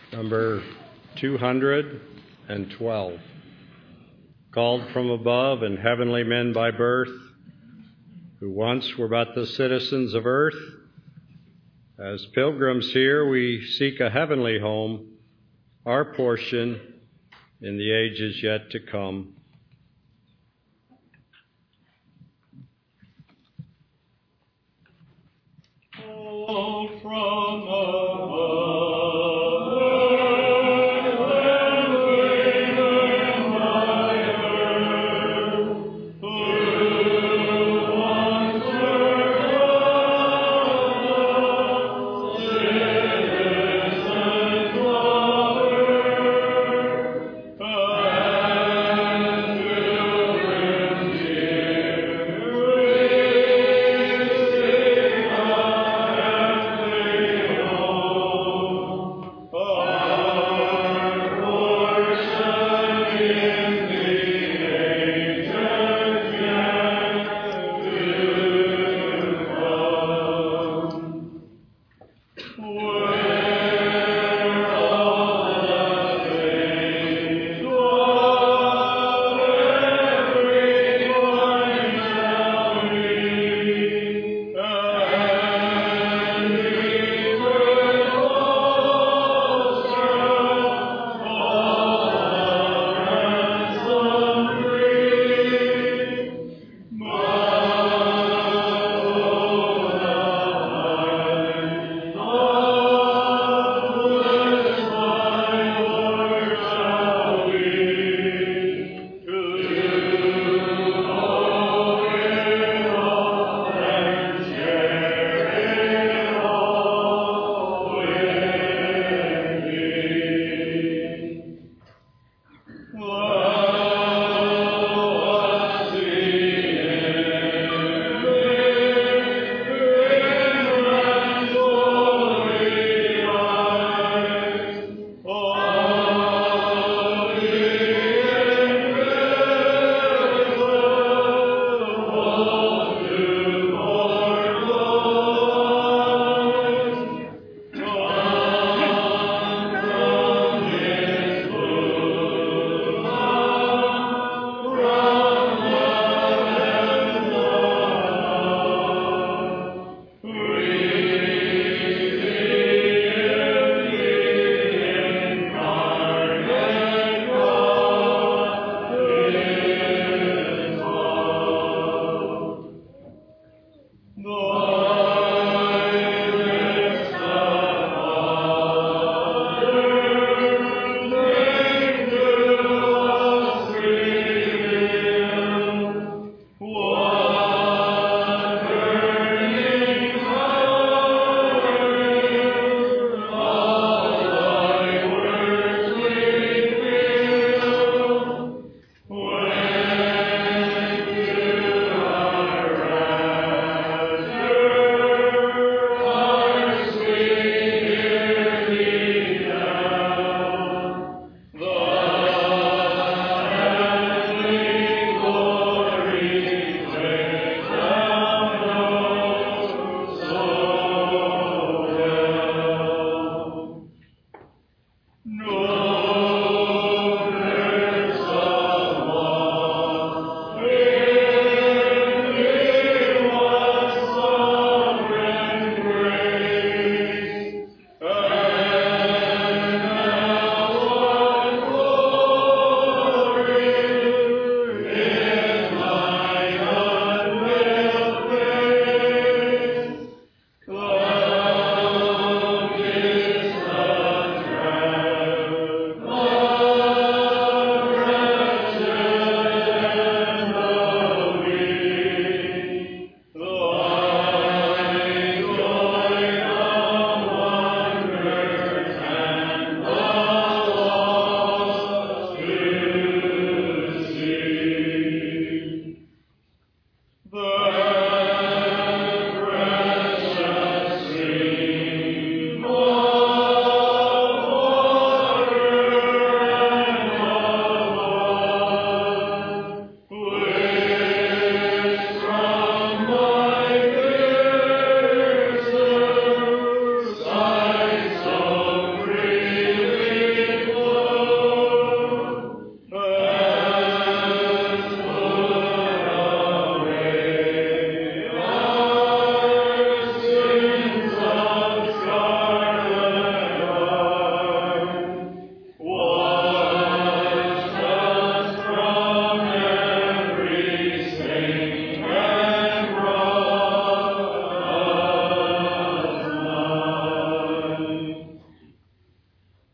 number 212. Called from above and heavenly men by birth, who once were but the citizens of earth. As pilgrims here, we seek a heavenly home, our portion in the ages yet to come. All from above.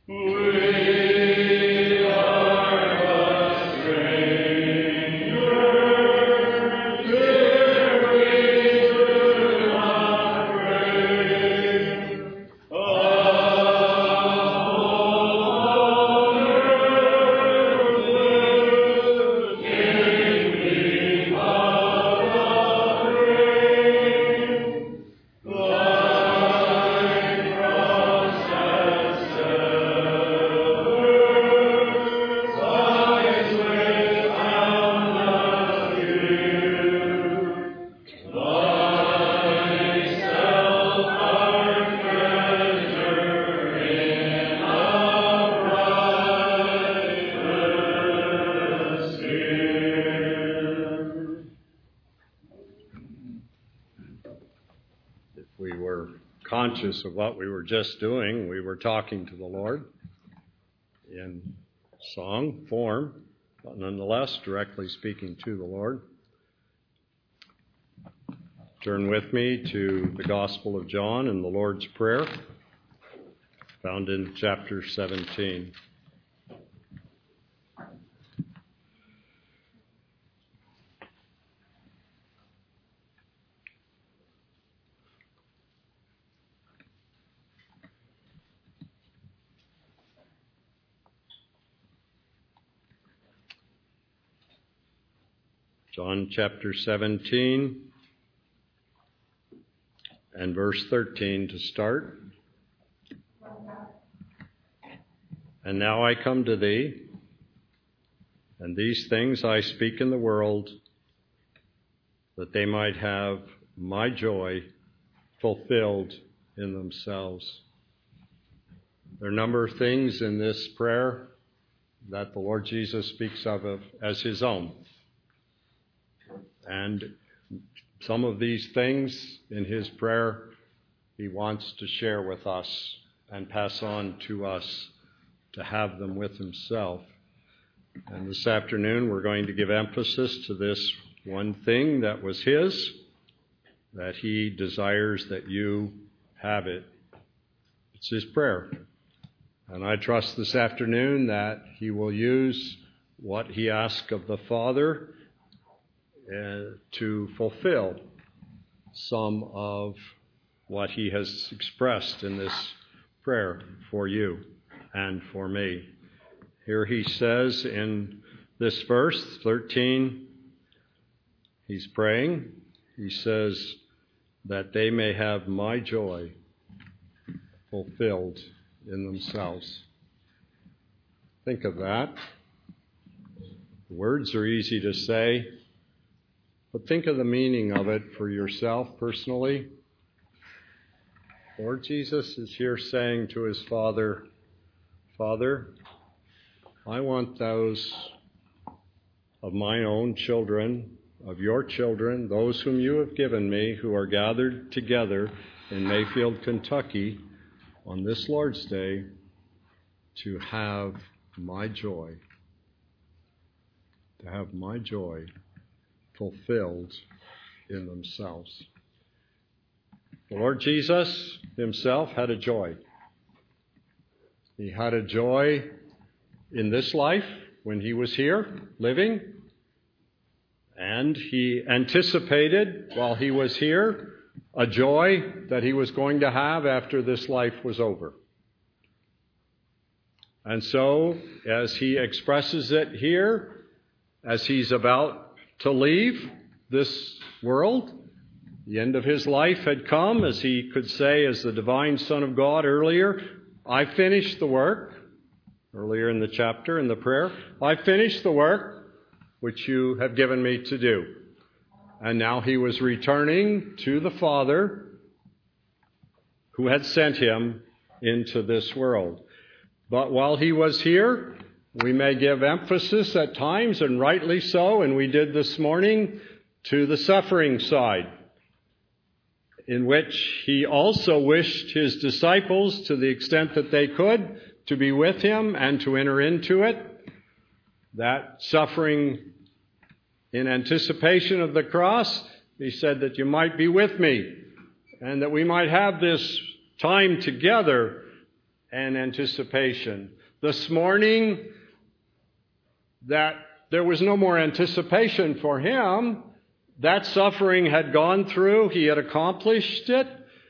Conscious of what we were just doing, we were talking to the Lord in song form, but nonetheless directly speaking to the Lord. Turn with me to the Gospel of John and the Lord's Prayer, found in chapter 17. John chapter 17 and verse 13 to start. And now I come to thee, and these things I speak in the world, that they might have my joy fulfilled in themselves. There are a number of things in this prayer that the Lord Jesus speaks of as his own. And some of these things in his prayer he wants to share with us and pass on to us to have them with himself. And this afternoon we're going to give emphasis to this one thing that was his, that he desires that you have it. It's his prayer. And I trust this afternoon that he will use what he asked of the Father to fulfill some of what he has expressed in this prayer for you and for me. Here he says in this verse 13, he's praying. He says that they may have my joy fulfilled in themselves. Think of that. The words are easy to say, but think of the meaning of it for yourself personally. Lord Jesus is here saying to his Father, Father, I want those of my own children, of your children, those whom you have given me, who are gathered together in Mayfield, Kentucky, on this Lord's Day, to have my joy. To have my joy fulfilled in themselves. The Lord Jesus himself had a joy. He had a joy in this life when he was here living, and he anticipated while he was here a joy that he was going to have after this life was over. And so, as he expresses it here, as he's about to leave this world, the end of his life had come, as he could say as the divine Son of God earlier, I finished the work, earlier in the chapter, in the prayer, I finished the work which you have given me to do. And now he was returning to the Father who had sent him into this world. But while he was here, we may give emphasis at times, and rightly so, and we did this morning, to the suffering side, in which he also wished his disciples, to the extent that they could, to be with him and to enter into it. That suffering in anticipation of the cross, he said that you might be with me and that we might have this time together and anticipation. This morning, that there was no more anticipation for him. That suffering had gone through. He had accomplished it.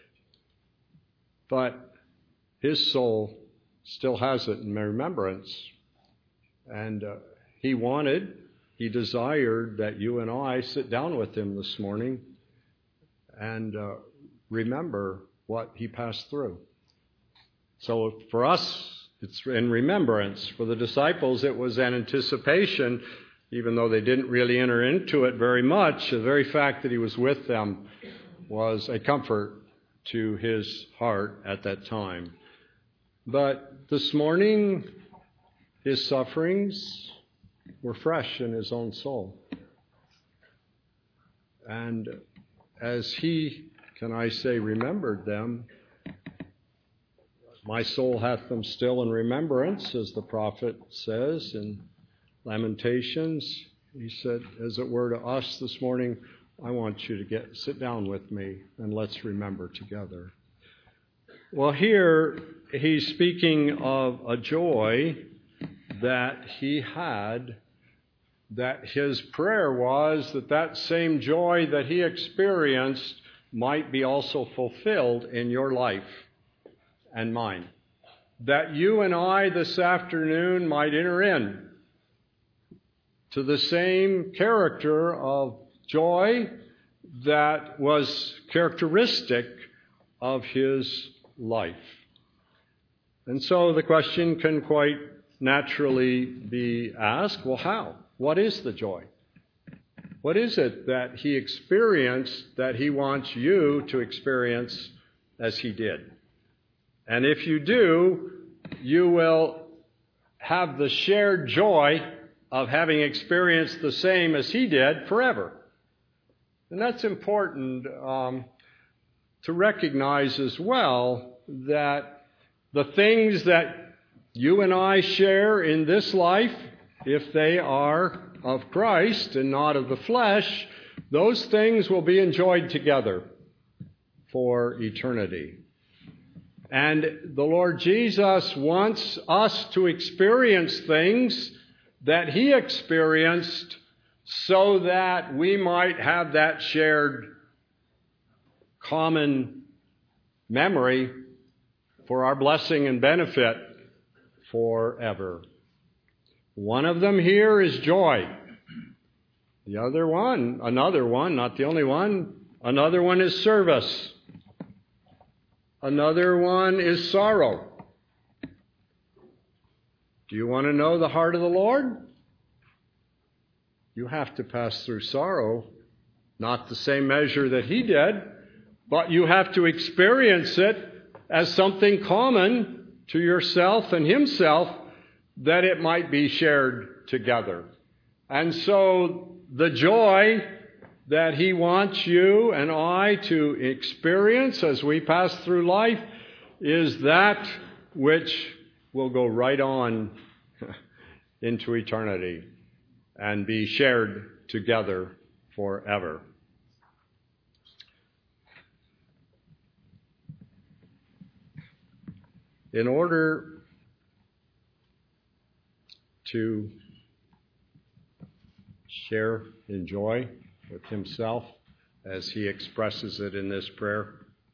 But his soul still has it in remembrance. And he desired that you and I sit down with him this morning and remember what he passed through. So for us, it's in remembrance. For the disciples, it was an anticipation, even though they didn't really enter into it very much. The very fact that he was with them was a comfort to his heart at that time. But this morning, his sufferings were fresh in his own soul. And as he, can I say, remembered them, my soul hath them still in remembrance, as the prophet says in Lamentations. He said, as it were to us this morning, I want you to sit down with me and let's remember together. Well, here he's speaking of a joy that he had, that his prayer was that same joy that he experienced might be also fulfilled in your life and mine. That you and I this afternoon might enter in to the same character of joy that was characteristic of his life. And so the question can quite naturally be asked, well, how? What is the joy? What is it that he experienced that he wants you to experience as he did? And if you do, you will have the shared joy of having experienced the same as he did forever. And that's important to recognize as well, that the things that you and I share in this life, if they are of Christ and not of the flesh, those things will be enjoyed together for eternity. And the Lord Jesus wants us to experience things that he experienced so that we might have that shared common memory for our blessing and benefit forever. One of them here is joy. The other one, another one, not the only one, another one is service. Another one is sorrow. Do you want to know the heart of the Lord? You have to pass through sorrow, not the same measure that he did, but you have to experience it as something common to yourself and himself, that it might be shared together. And so the joy that he wants you and I to experience as we pass through life is that which will go right on into eternity and be shared together forever. In order to share in joy with himself, as he expresses it in this prayer,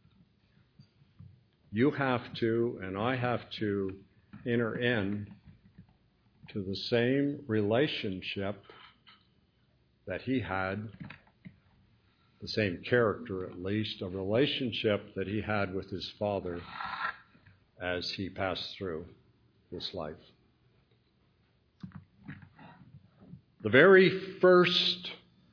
you have to, and I have to, enter in to the same relationship that he had, the same character at least, a relationship that he had with his Father as he passed through this life. The very first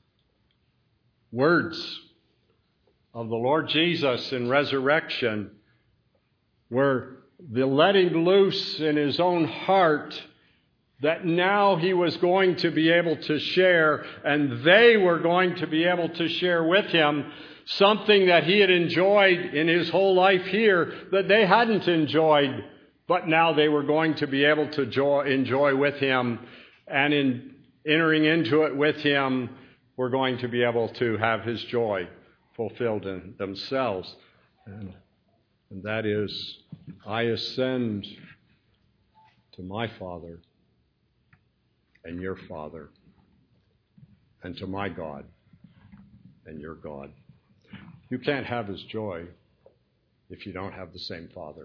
words of the Lord Jesus in resurrection were the letting loose in his own heart that now he was going to be able to share, and they were going to be able to share with him something that he had enjoyed in his whole life here that they hadn't enjoyed, but now they were going to be able to enjoy with him, and in entering into it with him, we're going to be able to have his joy fulfilled in themselves. And that is I ascend to my Father and your Father, and to my God and your God. You can't have his joy if you don't have the same Father.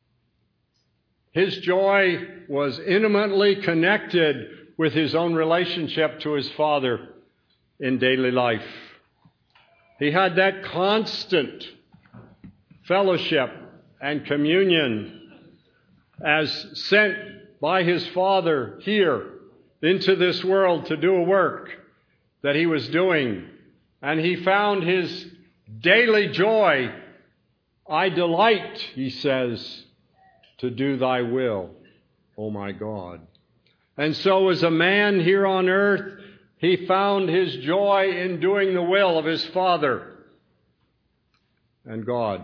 His joy was intimately connected with his own relationship to his Father in daily life. He had that constant fellowship and communion as sent by his Father here into this world to do a work that he was doing. And he found his daily joy. I delight, he says, to do thy will, O my God. And so as a man here on earth, he found his joy in doing the will of his Father and God.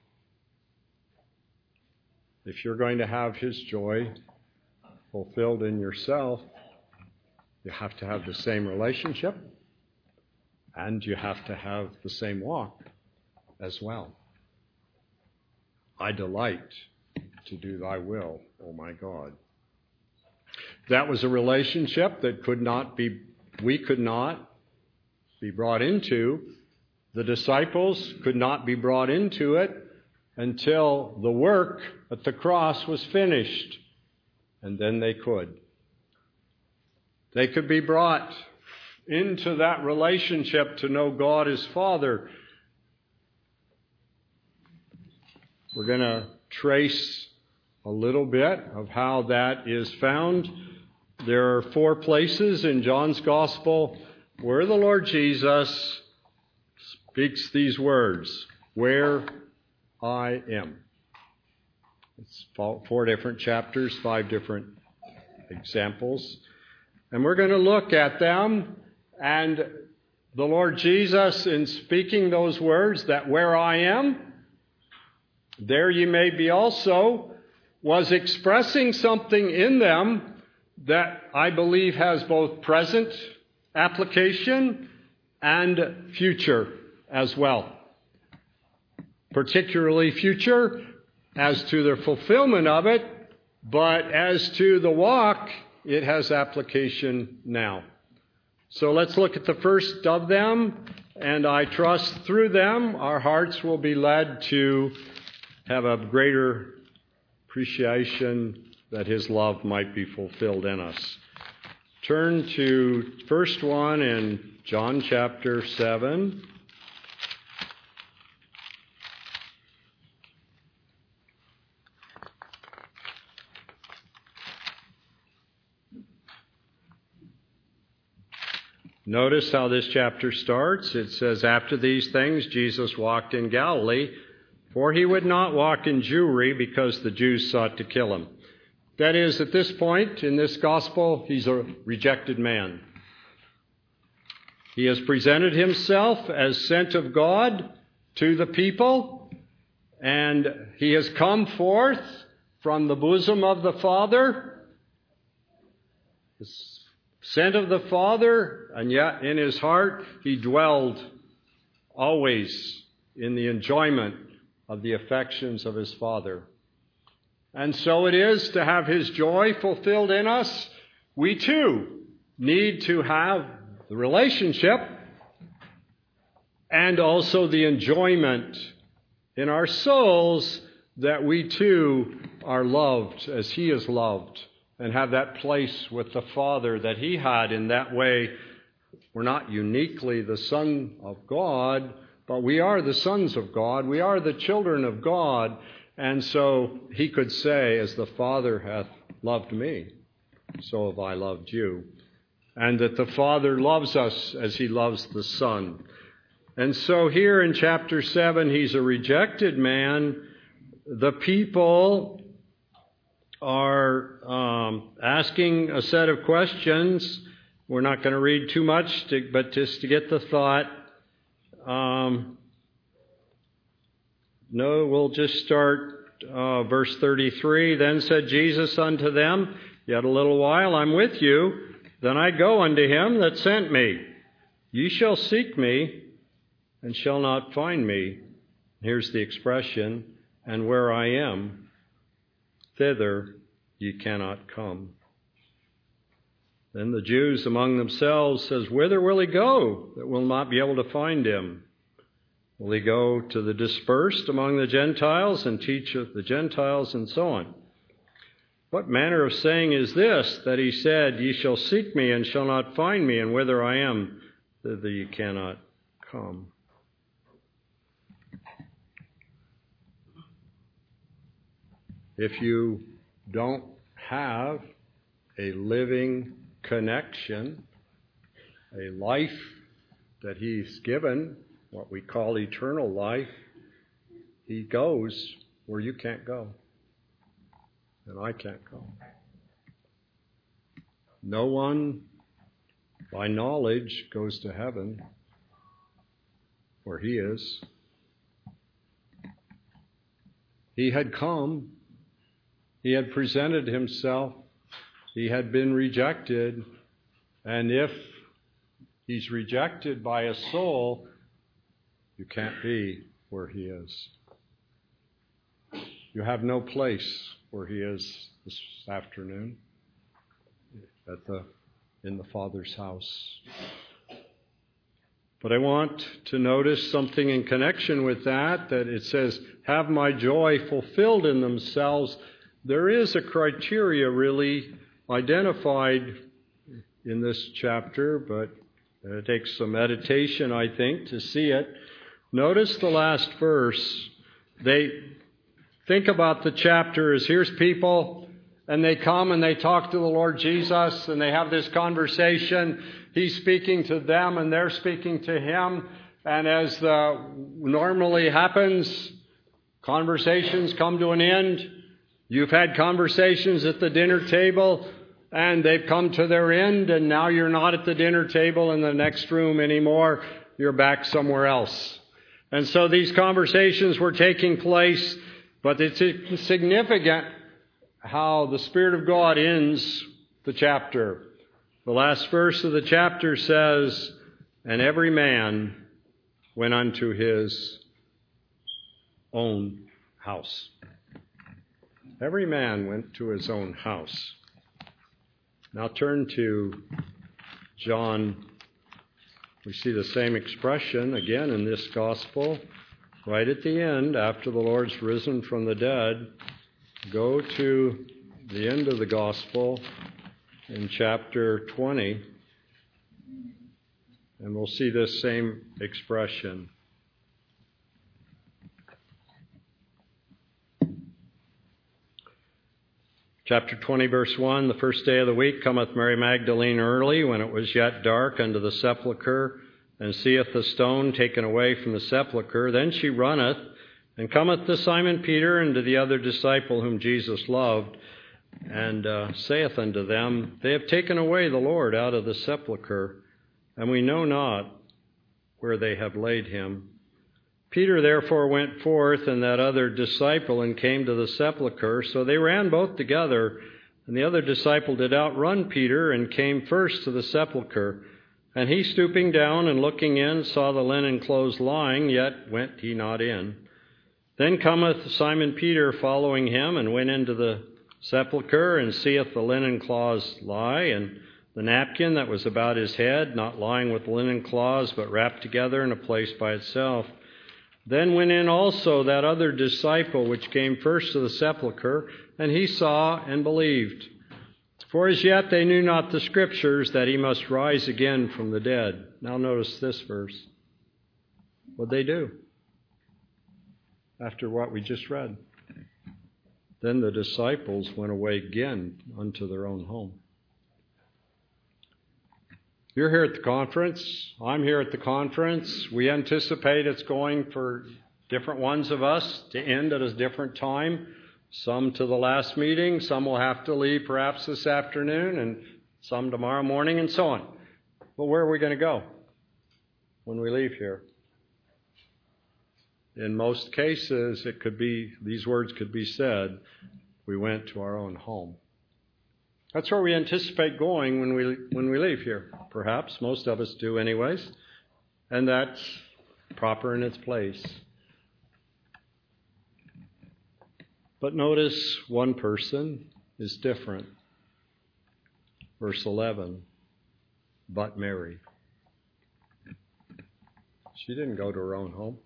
If you're going to have his joy fulfilled in yourself, you have to have the same relationship and you have to have the same walk as well. I delight to do thy will, O my God. That was a relationship that we could not be brought into. The disciples could not be brought into it until the work at the cross was finished. And then they could. They could be brought into that relationship to know God as Father. We're going to trace a little bit of how that is found. There are 4 places in John's Gospel where the Lord Jesus speaks these words, where I am. It's 4 different chapters, 5 different examples. And we're going to look at them. And the Lord Jesus, in speaking those words, that where I am, there ye may be also, was expressing something in them that I believe has both present application and future as well. Particularly future as to the fulfillment of it, but as to the walk, it has application now. So let's look at the first of them, and I trust through them our hearts will be led to have a greater appreciation that his love might be fulfilled in us. Turn to first one in John chapter 7. Notice how this chapter starts. It says, after these things, Jesus walked in Galilee, for he would not walk in Jewry because the Jews sought to kill him. That is, at this point in this gospel, he's a rejected man. He has presented himself as sent of God to the people, and he has come forth from the bosom of the Father, sent of the Father, and yet in his heart he dwelled always in the enjoyment of the affections of his Father. And so it is to have his joy fulfilled in us. We too need to have the relationship and also the enjoyment in our souls that we too are loved as he is loved, and have that place with the Father that he had. In that way, we're not uniquely the Son of God, but we are the sons of God. We are the children of God. And so he could say, as the Father hath loved me, so have I loved you. And that the Father loves us as he loves the Son. And so here in chapter 7, he's a rejected man. The people are asking a set of questions. We're not going to read too much, but just to get the thought. We'll just start verse 33. Then said Jesus unto them, yet a little while I'm with you, then I go unto him that sent me. Ye shall seek me, and shall not find me. Here's the expression, and where I am, thither ye cannot come. Then the Jews among themselves says, whither will he go that we'll not be able to find him? Will he go to the dispersed among the Gentiles and teach of the Gentiles and so on? What manner of saying is this, that he said, ye shall seek me and shall not find me, and whither I am, thither ye cannot come? If you don't have a living connection, a life that he's given, what we call eternal life, he goes where you can't go. And I can't go. No one, by knowledge, goes to heaven where he is. He had come. He had presented himself. He had been rejected. And if he's rejected by a soul, you can't be where he is. You have no place where he is this afternoon in the Father's house. But I want to notice something in connection with that it says, have my joy fulfilled in themselves. There is a criteria really identified in this chapter, but it takes some meditation, I think, to see it. Notice the last verse. They think about the chapter as here's people, and they come and they talk to the Lord Jesus, and they have this conversation. He's speaking to them, and they're speaking to him. And as normally happens, conversations come to an end. You've had conversations at the dinner table, and they've come to their end, and now you're not at the dinner table in the next room anymore. You're back somewhere else. And so these conversations were taking place, but it's significant how the Spirit of God ends the chapter. The last verse of the chapter says, and every man went unto his own house. Every man went to his own house. Now turn to John. We see the same expression again in this gospel. Right at the end, after the Lord's risen from the dead, go to the end of the gospel in chapter 20, and we'll see this same expression. Chapter 20, verse 1, the first day of the week cometh Mary Magdalene early, when it was yet dark, unto the sepulchre, and seeth the stone taken away from the sepulchre. Then she runneth, and cometh to Simon Peter and to the other disciple whom Jesus loved, and saith unto them, They have taken away the Lord out of the sepulchre, and we know not where they have laid him. Peter therefore went forth, and that other disciple, and came to the sepulchre. So they ran both together, and the other disciple did outrun Peter, and came first to the sepulchre. And he, stooping down and looking in, saw the linen clothes lying, yet went he not in. Then cometh Simon Peter following him, and went into the sepulchre, and seeth the linen cloths lie, and the napkin that was about his head, not lying with linen cloths, but wrapped together in a place by itself. Then went in also that other disciple which came first to the sepulchre, and he saw and believed. For as yet they knew not the Scriptures, that he must rise again from the dead. Now notice this verse. What'd they do after what we just read? Then the disciples went away again unto their own home. You're here at the conference. I'm here at the conference. We anticipate it's going for different ones of us to end at a different time. Some to the last meeting. Some will have to leave perhaps this afternoon, and some tomorrow morning, and so on. But where are we going to go when we leave here? In most cases, it could be, these words could be said, we went to our own home. That's where we anticipate going when we leave here. Perhaps most of us do anyways. And that's proper in its place. But notice one person is different. Verse 11, but Mary. She didn't go to her own home.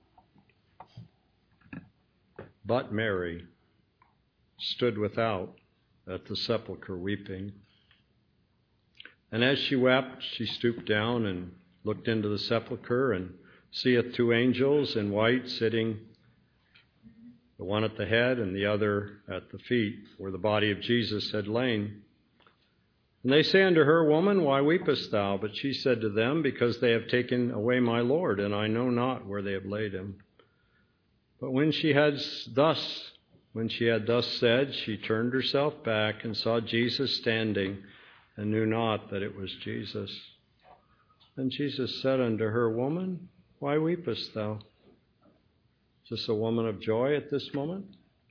But Mary stood without at the sepulchre weeping. And as she wept, she stooped down and looked into the sepulchre, and seeth two angels in white sitting, the one at the head and the other at the feet, where the body of Jesus had lain. And they say unto her, Woman, why weepest thou? But she said to them, Because they have taken away my Lord, and I know not where they have laid him. But when she had thus said, she turned herself back and saw Jesus standing, and knew not that it was Jesus. And Jesus said unto her, Woman, why weepest thou? Is this a woman of joy at this moment?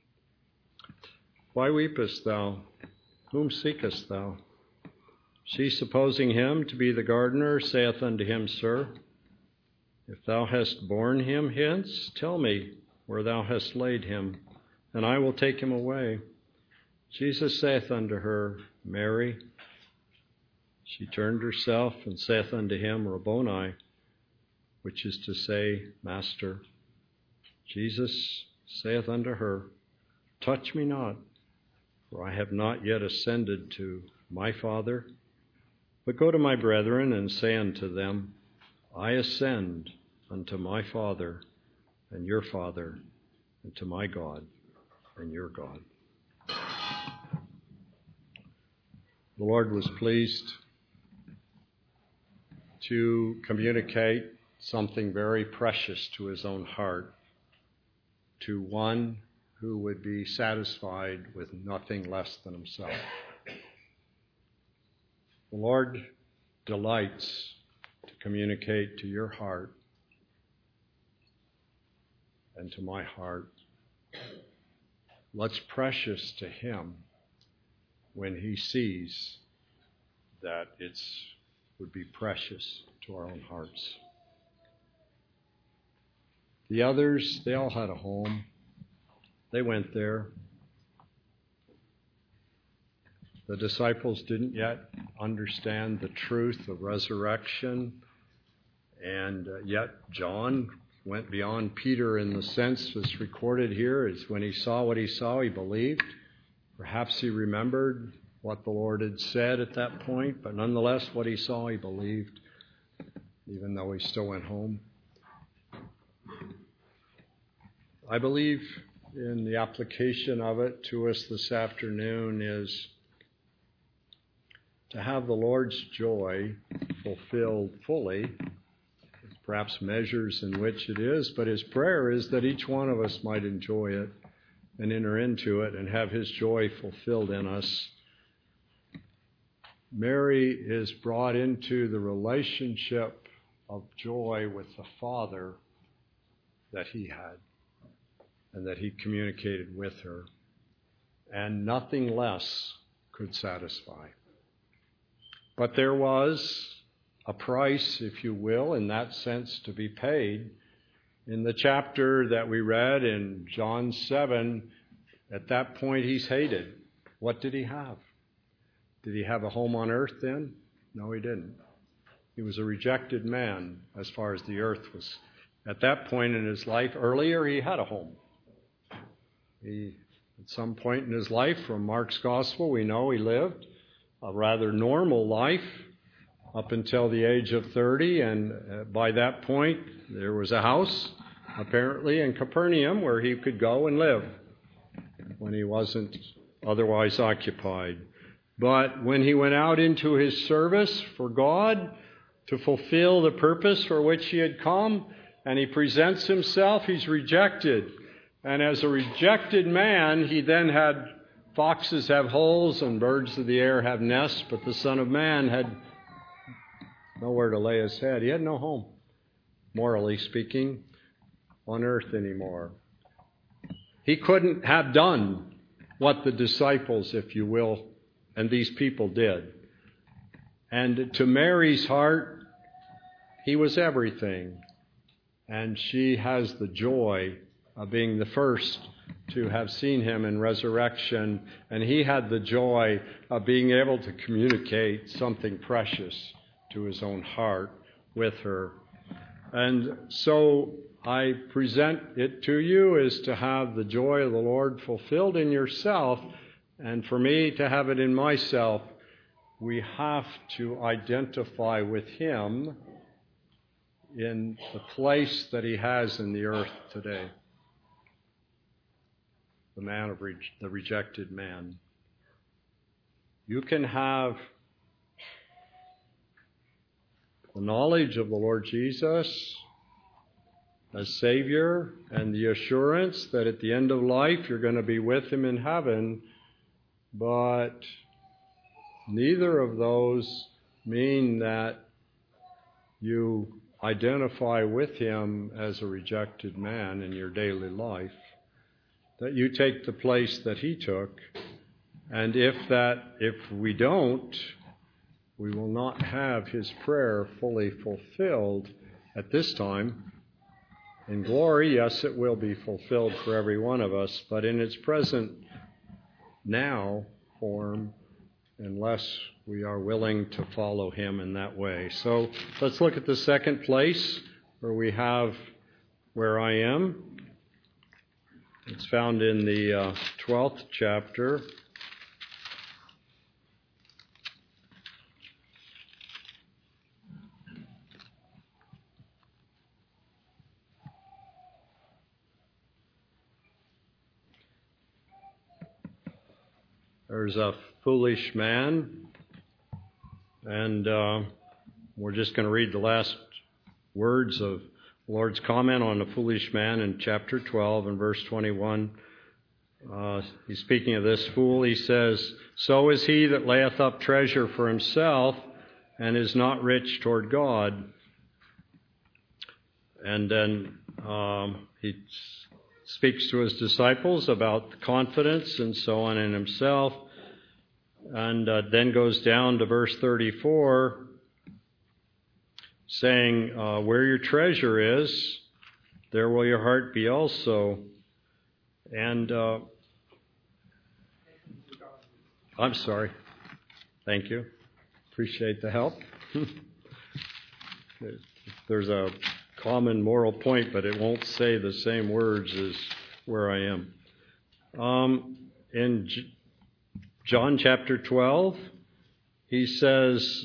Why weepest thou? Whom seekest thou? She, supposing him to be the gardener, saith unto him, Sir, if thou hast borne him hence, tell me where thou hast laid him, and I will take him away. Jesus saith unto her, Mary. She turned herself and saith unto him, Rabboni, which is to say, Master. Jesus saith unto her, Touch me not, for I have not yet ascended to my Father, but go to my brethren and say unto them, I ascend unto my Father and your Father, and to my God and your God. The Lord was pleased to communicate something very precious to his own heart, to one who would be satisfied with nothing less than himself. The Lord delights to communicate to your heart and to my heart what's precious to him when he sees that it would be precious to our own hearts. The others, they all had a home. They went there. The disciples didn't yet understand the truth of resurrection, and yet John went beyond Peter in the sense that's recorded here, is when he saw what he saw, he believed. Perhaps he remembered what the Lord had said at that point, but nonetheless, what he saw, he believed, even though he still went home. I believe in the application of it to us this afternoon is to have the Lord's joy fulfilled fully, perhaps measures in which it is, but his prayer is that each one of us might enjoy it and enter into it and have his joy fulfilled in us. Mary is brought into the relationship of joy with the Father that he had and that he communicated with her, and nothing less could satisfy. But there was a price, if you will, in that sense to be paid. In the chapter that we read in John 7, at that point he's hated. What did he have? Did he have a home on earth then? No, he didn't. He was a rejected man as far as the earth was. At that point in his life, earlier, he had a home. At some point in his life, from Mark's gospel, we know he lived a rather normal life up until the age of 30, and by that point, there was a house, apparently, in Capernaum where he could go and live when he wasn't otherwise occupied. But when he went out into his service for God to fulfill the purpose for which he had come, and he presents himself, he's rejected. And as a rejected man, he then had foxes have holes and birds of the air have nests, but the Son of Man had nowhere to lay his head. He had no home, morally speaking, on earth anymore. He couldn't have done what the disciples, if you will, and these people did. And to Mary's heart, he was everything. And she has the joy of being the first to have seen him in resurrection, and he had the joy of being able to communicate something precious to his own heart with her. And so I present it to you as to have the joy of the Lord fulfilled in yourself, and for me to have it in myself. We have to identify with him in the place that he has in the earth today. The man of the rejected man. You can have the knowledge of the Lord Jesus as Savior and the assurance that at the end of life you're going to be with him in heaven, but neither of those mean that you identify with him as a rejected man in your daily life, that you take the place that he took. And if we don't, we will not have his prayer fully fulfilled at this time. In glory, yes, it will be fulfilled for every one of us, but in its present now form, unless we are willing to follow him in that way. So let's look at the second place where we have where I am. It's found in the 12th chapter. There's a foolish man, and we're just going to read the last words of the Lord's comment on the foolish man in chapter 12 and verse 21. He's speaking of this fool. He says, "So is he that layeth up treasure for himself and is not rich toward God." And then he speaks to his disciples about confidence and so on in himself, and then goes down to verse 34, saying, where your treasure is, there will your heart be also. And I'm sorry. Thank you. Appreciate the help. There's a common moral point, but it won't say the same words as where I am. In John chapter 12, he says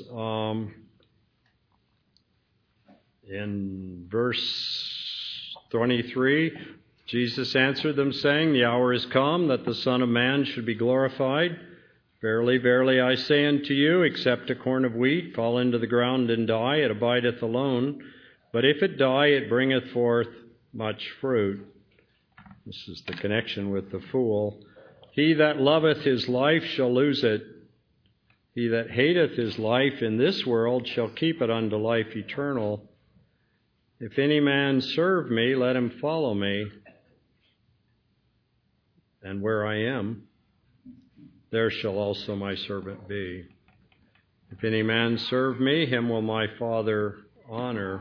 in verse 23, Jesus answered them, saying, "The hour is come that the Son of Man should be glorified. Verily, verily, I say unto you, except a corn of wheat fall into the ground and die, it abideth alone. But if it die, it bringeth forth much fruit." This is the connection with the fool. "He that loveth his life shall lose it. He that hateth his life in this world shall keep it unto life eternal. If any man serve me, let him follow me. And where I am, there shall also my servant be. If any man serve me, him will my Father honor.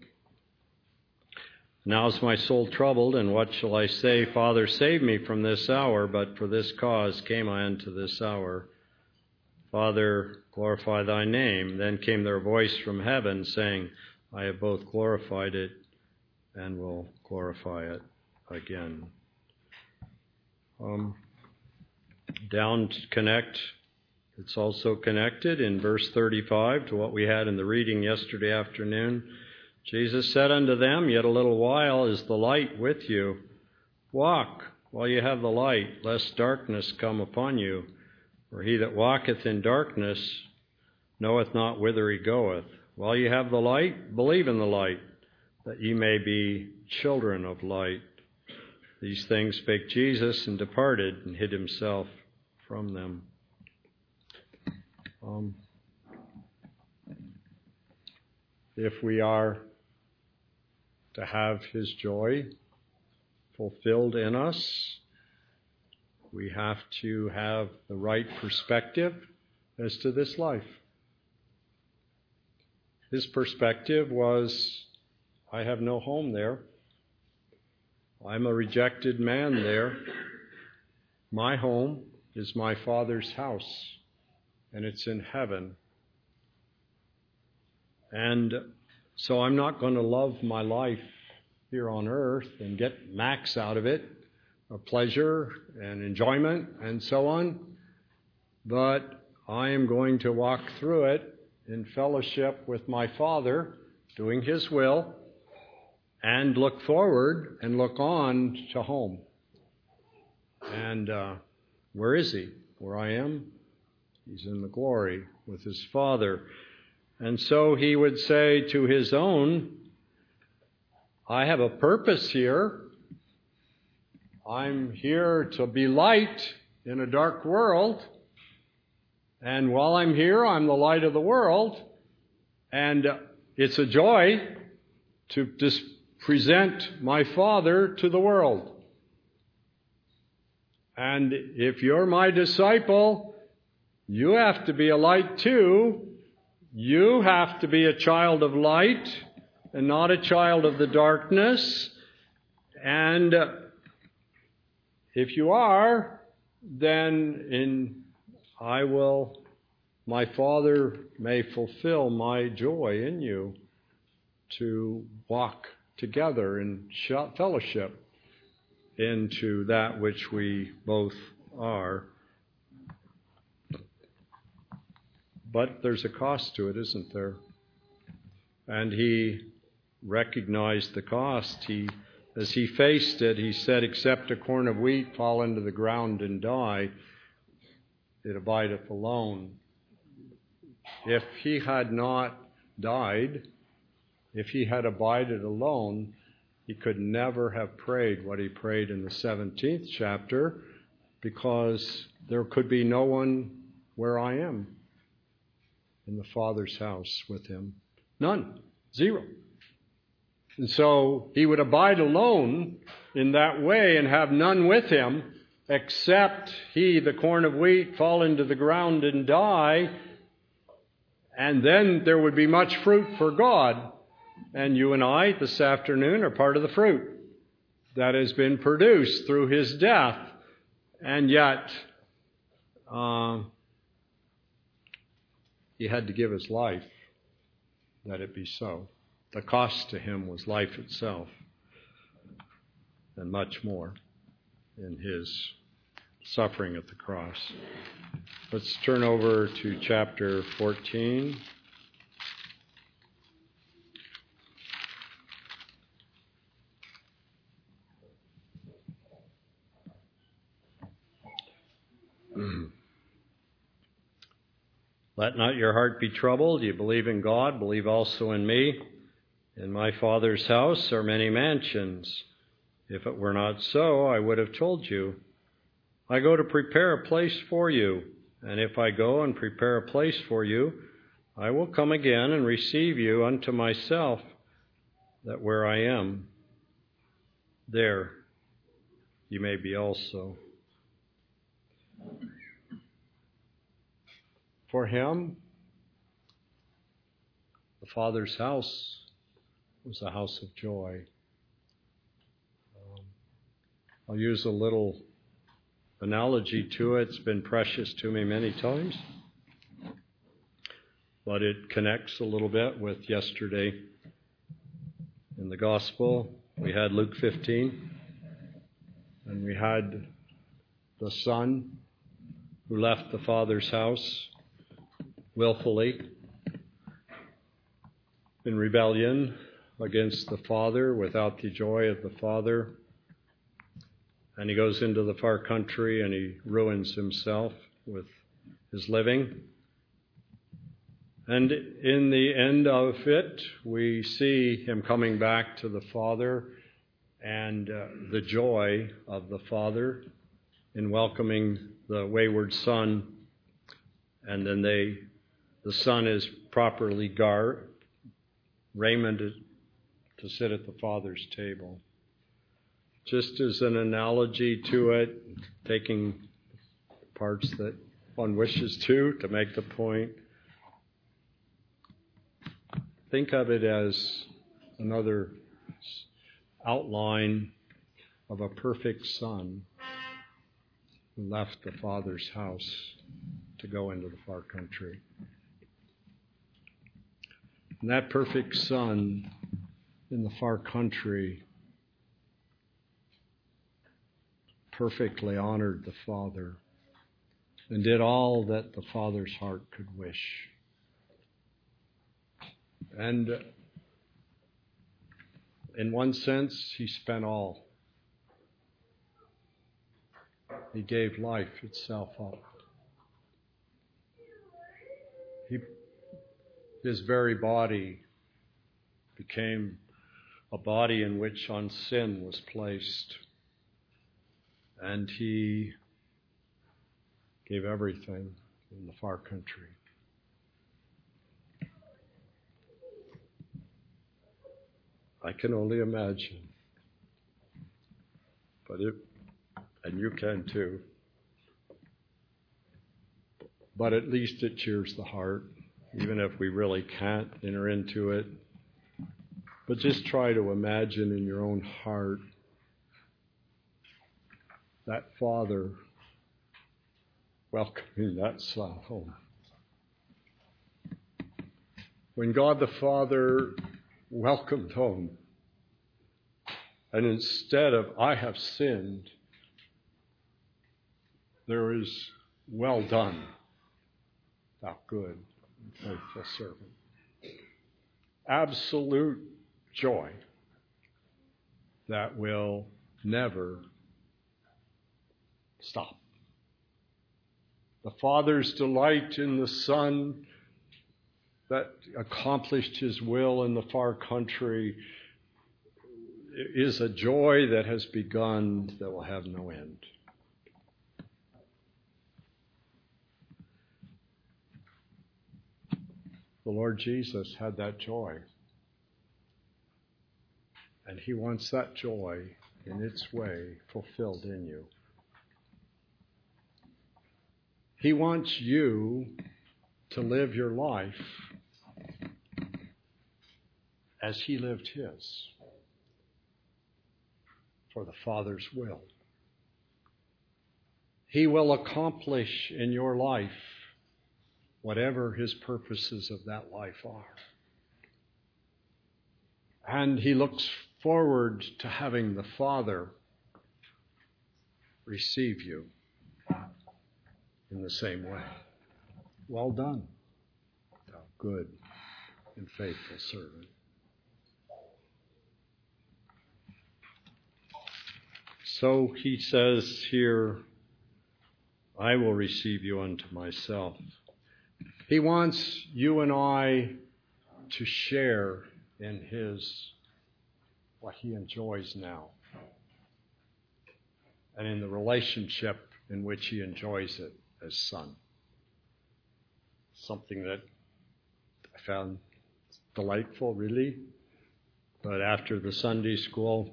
Now is my soul troubled, and what shall I say? Father, save me from this hour, but for this cause came I unto this hour. Father, glorify thy name. Then came there a voice from heaven, saying, I have both glorified it and will glorify it again. Down to connect, it's also connected in verse 35 to what we had in the reading yesterday afternoon. Jesus said unto them, Yet a little while is the light with you. Walk while you have the light, lest darkness come upon you. For he that walketh in darkness knoweth not whither he goeth. While you have the light, believe in the light, that ye may be children of light. These things spake Jesus, and departed, and hid himself from them. If we are to have his joy fulfilled in us, we have to have the right perspective as to this life. His perspective was, I have no home there. I'm a rejected man there. My home is my Father's house, and it's in heaven. And so I'm not going to love my life here on earth and get max out of it, of pleasure and enjoyment and so on, but I am going to walk through it in fellowship with my Father, doing His will, and look forward and look on to home. And where is He? Where I am? He's in the glory with His Father. And so He would say to His own, I have a purpose here. I'm here to be light in a dark world. And while I'm here, I'm the light of the world. And it's a joy to just present my Father to the world. And if you're my disciple, you have to be a light too. You have to be a child of light and not a child of the darkness. And if you are, then my Father may fulfill my joy in you to walk together in fellowship into that which we both are. But there's a cost to it, isn't there? And He recognized the cost. As He faced it, He said, except a corn of wheat fall into the ground and die, it abideth alone. If He had not died, if He had abided alone, He could never have prayed what He prayed in the 17th chapter, because there could be no one where I am in the Father's house with Him. None. Zero. And so He would abide alone in that way and have none with Him, except he, the corn of wheat, fall into the ground and die, and then there would be much fruit for God. And you and I this afternoon are part of the fruit that has been produced through His death. And yet, He had to give His life that it be so. The cost to Him was life itself and much more in His suffering at the cross. Let's turn over to chapter 14. Let not your heart be troubled. You believe in God, believe also in me. In my Father's house are many mansions. If it were not so, I would have told you. I go to prepare a place for you. And if I go and prepare a place for you, I will come again and receive you unto myself, that where I am, there you may be also. For Him, the Father's house was a house of joy. I'll use a little analogy to it. It's been precious to me many times, but it connects a little bit with yesterday. In the Gospel, we had Luke 15, and we had the Son who left the Father's house willfully in rebellion against the Father, without the joy of the Father. And he goes into the far country and he ruins himself with his living. And in the end of it, we see him coming back to the Father and the joy of the Father in welcoming the wayward Son. And then the Son is properly raimented to sit at the Father's table. Just as an analogy to it, taking parts that one wishes to make the point, think of it as another outline of a perfect Son who left the Father's house to go into the far country. And that perfect Son in the far country perfectly honored the Father and did all that the Father's heart could wish. And in one sense, he spent all. He gave life itself up. His very body became a body in which on sin was placed. And he gave everything in the far country. I can only imagine. And you can too. But at least it cheers the heart, even if we really can't enter into it. But just try to imagine in your own heart that Father welcoming that Son home. When God the Father welcomed home, and instead of "I have sinned," there is "Well done, thou good and faithful servant." Absolute joy that will never stop. The Father's delight in the Son that accomplished his will in the far country is a joy that has begun that will have no end. The Lord Jesus had that joy. And he wants that joy in its way fulfilled in you. He wants you to live your life as he lived his, for the Father's will. He will accomplish in your life whatever his purposes of that life are. And he looks forward to having the Father receive you in the same way. Well done, thou good and faithful servant. So he says here, I will receive you unto myself. He wants you and I to share in what he enjoys now, and in the relationship in which he enjoys it as Son. Something that I found delightful, really. But after the Sunday school,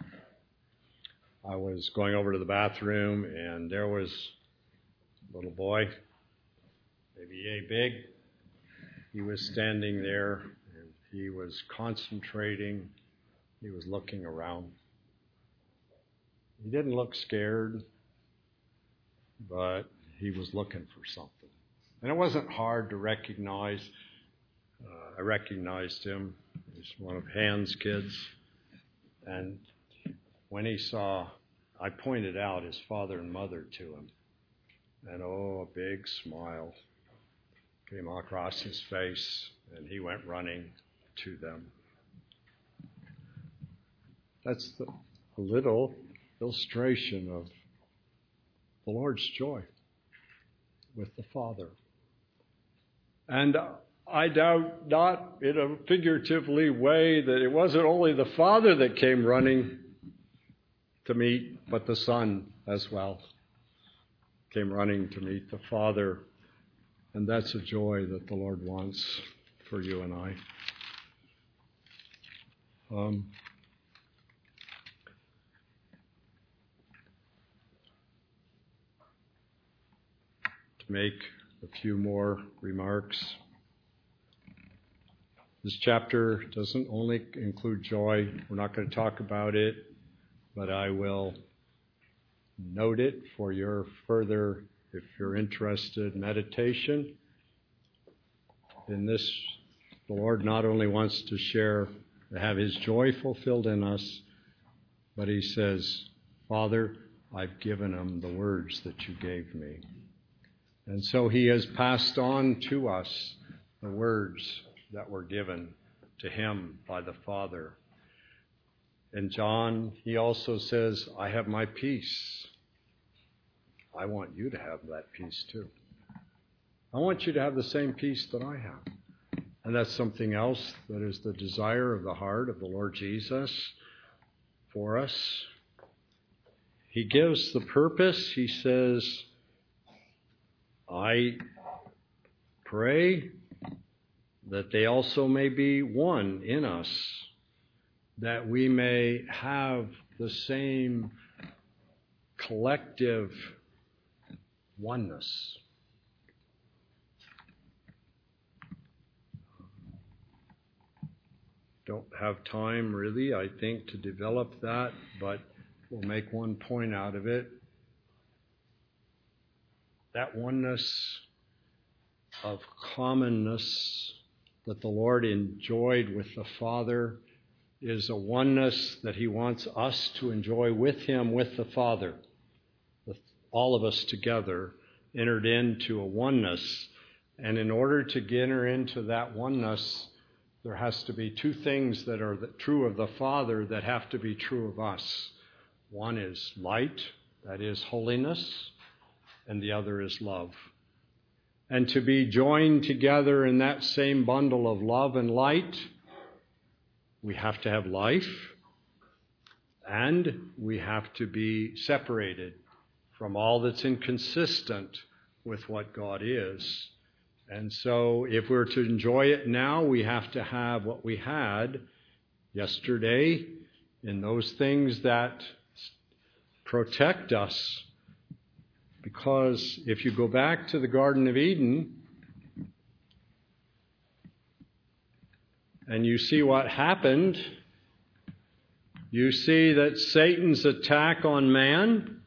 I was going over to the bathroom, and there was a little boy, maybe yay big. He was standing there, and he was concentrating. He was looking around. He didn't look scared, but he was looking for something. And it wasn't hard to recognize. I recognized him. He's one of Hans' kids. And when he saw, I pointed out his father and mother to him. And a big smile came across his face, and he went running to them. That's a little illustration of the Lord's joy with the Father. And I doubt not in a figuratively way that it wasn't only the Father that came running to meet, but the Son as well came running to meet the Father. And that's a joy that the Lord wants for you and I. To make a few more remarks. This chapter doesn't only include joy. We're not going to talk about it, but I will note it for your further, if you're interested, meditation. In this, the Lord not only wants to have His joy fulfilled in us, but He says, Father, I've given them the words that you gave me. And so He has passed on to us the words that were given to Him by the Father. In John, He also says, I have my peace. I want you to have that peace too. I want you to have the same peace that I have. And that's something else that is the desire of the heart of the Lord Jesus for us. He gives the purpose. He says, I pray that they also may be one in us, that we may have the same collective oneness. Don't have time really, I think, to develop that, but we'll make one point out of it. That oneness of commonness that the Lord enjoyed with the Father is a oneness that He wants us to enjoy with Him, with the Father. All of us together entered into a oneness. And in order to enter into that oneness, there has to be two things that are true of the Father that have to be true of us. One is light, that is holiness, and the other is love. And to be joined together in that same bundle of love and light, we have to have life, and we have to be separated from all that's inconsistent with what God is. And so if we're to enjoy it now, we have to have what we had yesterday in those things that protect us. Because if you go back to the Garden of Eden and you see what happened, you see that Satan's attack on man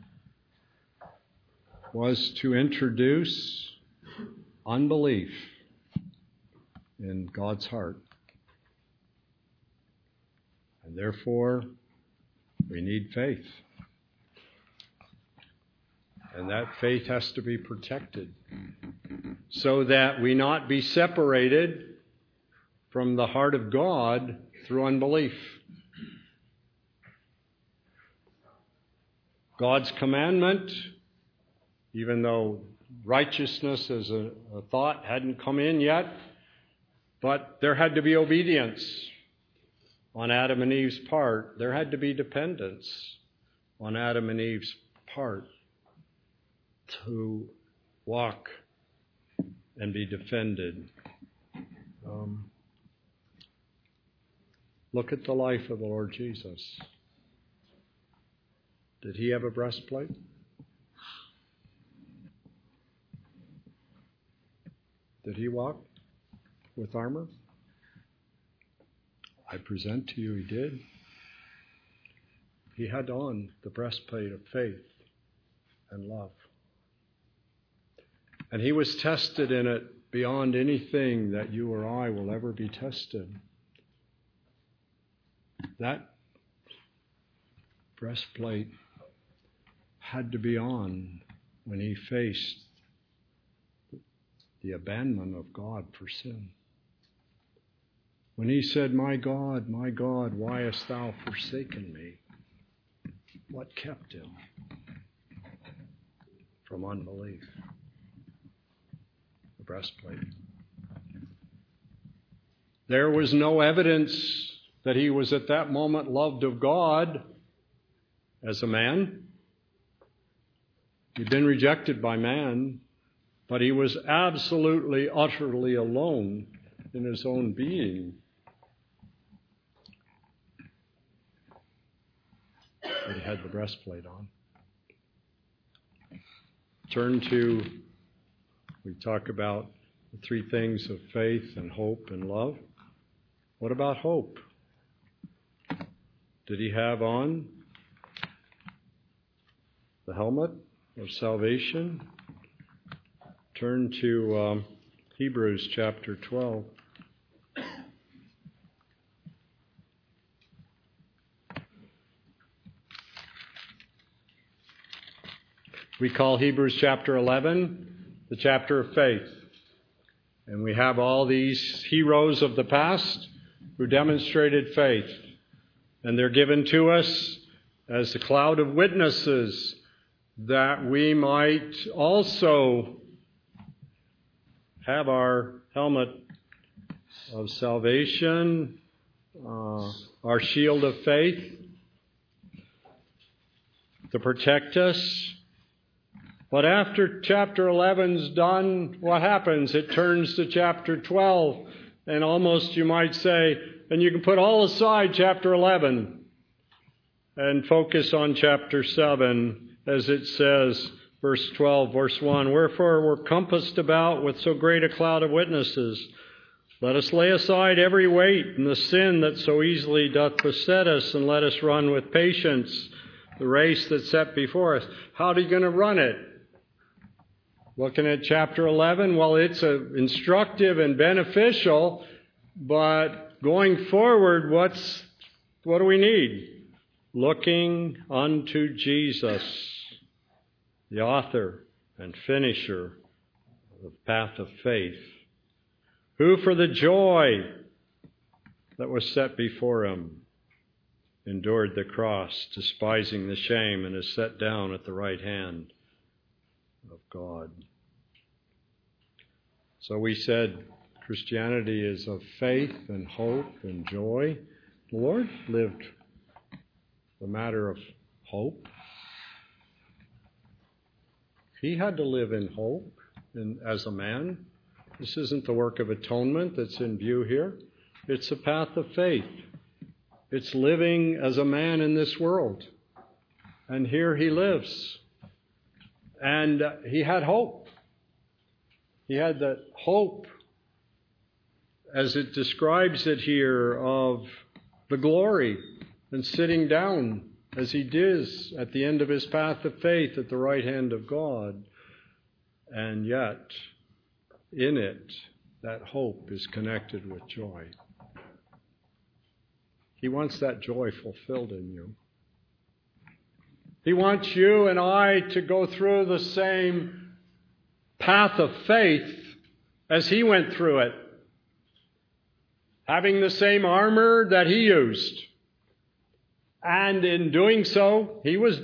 was to introduce unbelief in God's heart. And therefore, we need faith. And that faith has to be protected so that we not be separated from the heart of God through unbelief. God's commandment, even though righteousness as a thought hadn't come in yet, but there had to be obedience on Adam and Eve's part. There had to be dependence on Adam and Eve's part to walk and be defended. Look at the life of the Lord Jesus. Did He have a breastplate? Did He walk with armor? I present to you He did. He had on the breastplate of faith and love. And He was tested in it beyond anything that you or I will ever be tested. That breastplate had to be on when He faced the abandonment of God for sin. When He said, my God, why hast thou forsaken me? What kept Him from unbelief? The breastplate. There was no evidence that He was at that moment loved of God as a man. He'd been rejected by man, but He was absolutely, utterly alone in His own being. But He had the breastplate on. We talk about the three things of faith and hope and love. What about hope? Did He have on the helmet of salvation. Turn to Hebrews chapter 12. We call Hebrews chapter 11 the chapter of faith. And we have all these heroes of the past who demonstrated faith. And they're given to us as a cloud of witnesses that we might also have our helmet of salvation, our shield of faith to protect us. But after chapter 11's done, what happens? It turns to chapter 12. And almost you might say, and you can put all aside chapter 11 and focus on chapter 7, as it says, verse 12, verse 1, "Wherefore we're compassed about with so great a cloud of witnesses. Let us lay aside every weight and the sin that so easily doth beset us, and let us run with patience the race that's set before us." How are you going to run it? Looking at chapter 11, well, it's instructive and beneficial, but going forward, what do we need? Looking unto Jesus, the author and finisher of the path of faith, who for the joy that was set before him endured the cross, despising the shame, and is set down at the right hand of God. So we said Christianity is of faith and hope and joy. The Lord lived the matter of hope. He had to live in hope as a man. This isn't the work of atonement that's in view here. It's a path of faith. It's living as a man in this world. And here he lives. And he had hope. He had that hope, as it describes it here, of the glory and sitting down as he does at the end of his path of faith at the right hand of God. And yet, in it, that hope is connected with joy. He wants that joy fulfilled in you. He wants you and I to go through the same path of faith as he went through it, having the same armor that he used. And in doing so, he was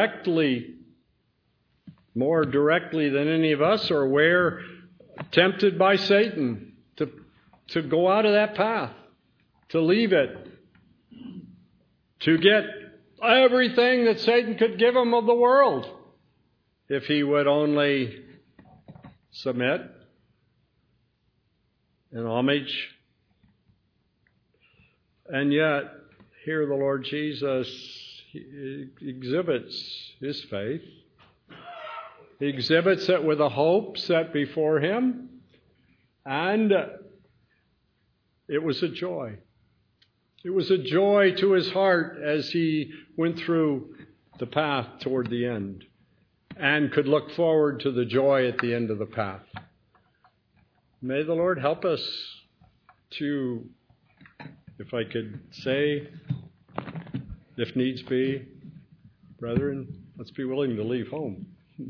more directly than any of us are aware, tempted by Satan to go out of that path, to leave it, to get everything that Satan could give him of the world, if he would only submit in homage. And yet, here the Lord Jesus exhibits his faith. He exhibits it with a hope set before him. And it was a joy. It was a joy to his heart as he went through the path toward the end and could look forward to the joy at the end of the path. May the Lord help us to, if I could say, if needs be, brethren, let's be willing to leave home.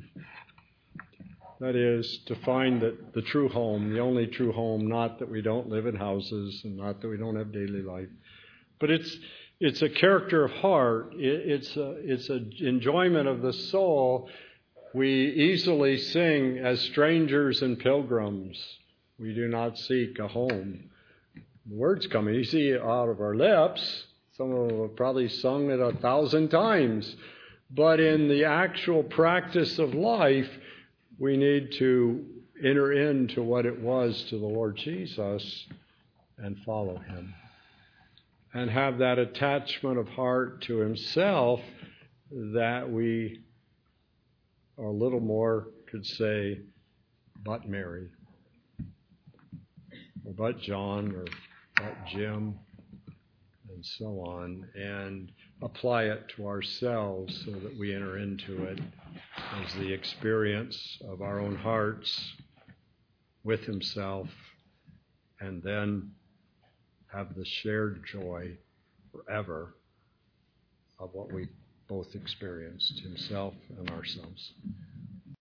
That is, to find that the true home, the only true home, not that we don't live in houses and not that we don't have daily life, but it's a character of heart. It's an enjoyment of the soul. We easily sing, as strangers and pilgrims, we do not seek a home. The words come easy out of our lips. Some of them have probably sung it 1,000 times. But in the actual practice of life, we need to enter into what it was to the Lord Jesus and follow him. And have that attachment of heart to himself that we are a little more, could say, but Mary, or but John, or but Jim, and and so on, and apply it to ourselves so that we enter into it as the experience of our own hearts with himself, and then have the shared joy forever of what we both experienced, himself and ourselves.